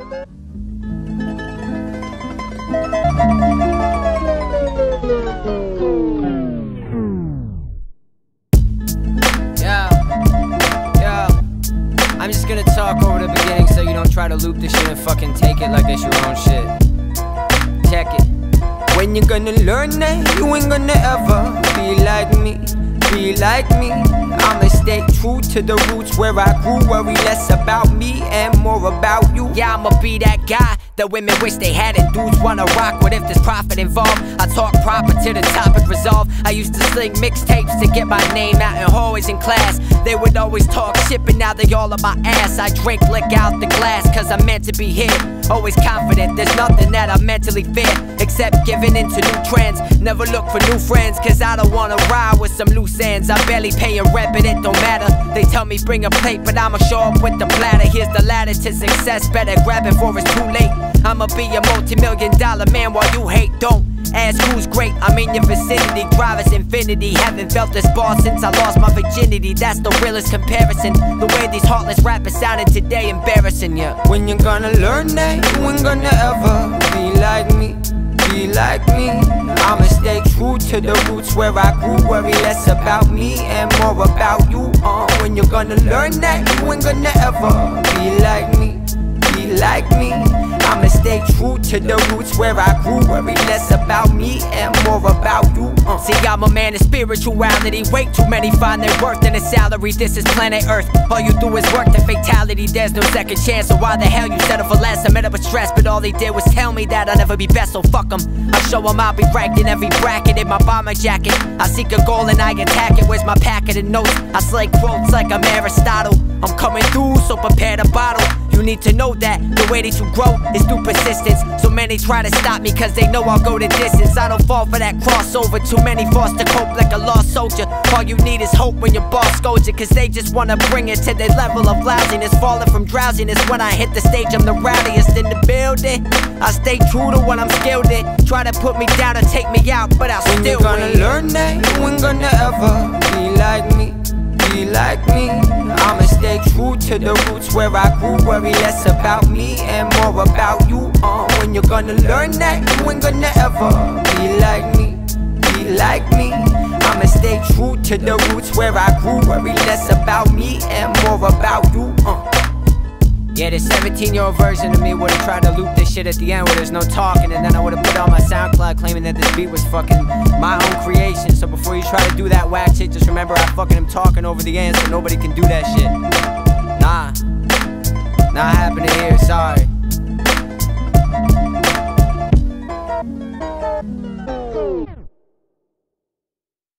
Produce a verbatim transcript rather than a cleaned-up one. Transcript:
Yeah, yeah. I'm just gonna talk over the beginning so you don't try to loop this shit and fucking take it like it's your own shit. Check it. When you gonna learn that you ain't gonna ever be like me, be like me. I'ma stay true to the roots where I grew. Worry less about me and more about you. Yeah, I'ma be that guy that women wish they had and dudes wanna rock with if there's profit involved. I talk proper till the topic resolved. I used to sling mixtapes to get my name out in hallways in class. They would always talk shit, but now they all on my ass. I drink lick out the glass cause I'm meant to be here. Always confident, there's nothing that I mentally fear except giving into new trends. Never look for new friends cause I don't wanna ride with some loose ends. I barely pay a rent but it don't matter. They tell me bring a plate but I'ma show up with the platter. Here's the ladder to success, better grab it before it's too late. I'ma be a multi-million dollar man while you hate. Don't ask who's great, I'm in your vicinity. Drive is infinity, haven't felt this ball since I lost my virginity. That's the realest comparison. The way these heartless rappers sounded today, embarrassing, yeah. When you're gonna learn that you ain't gonna ever be like me, be like me. I'ma stay true to the roots where I grew. Worry less about me and more about you. uh, When you're gonna learn that you ain't gonna ever be like me, be like me. I'ma stay true to the roots where I grew. Worry less about me and more about you. uh. See, I'm a man of spirituality. Way too many find their worth in a salary. This is planet Earth. All you do is work to fatality. There's no second chance. So why the hell you settle for less? I met up with stress, but all they did was tell me that I'll never be best. So fuck them. I show them I'll be ranked in every bracket in my bomber jacket. I seek a goal and I attack it. Where's my packet of notes? I slay quotes like I'm Aristotle. I'm coming through, so prepare to bottle. You need to know that the way that you grow is through persistence. So many try to stop me cause they know I'll go the distance. I don't fall for that crossover. Too many forced to cope like a lost soldier. All you need is hope when your boss scolds you, cause they just wanna bring it to their level of lousiness. Falling from drowsiness when I hit the stage, I'm the rowdiest in the building. I stay true to what I'm skilled in. Try to put me down or take me out, but I'll when still you're gonna win. learn that you ain't gonna ever be like me, be like me. I'ma stay true to the roots where I grew. Worry less about me and more about you. uh, When you're gonna learn that you ain't gonna ever be like me, be like me. I'ma stay true to the roots where I grew. Worry less about me and more about you. uh. Yeah, the seventeen year old version of me would've tried to loop this shit at the end where there's no talking, and then I would've put on my SoundCloud claiming that this beat was fucking my own creation. So before you try to do that whack shit, just remember I fucking am talking over the end so nobody can do that shit. Nah, not happening here, sorry.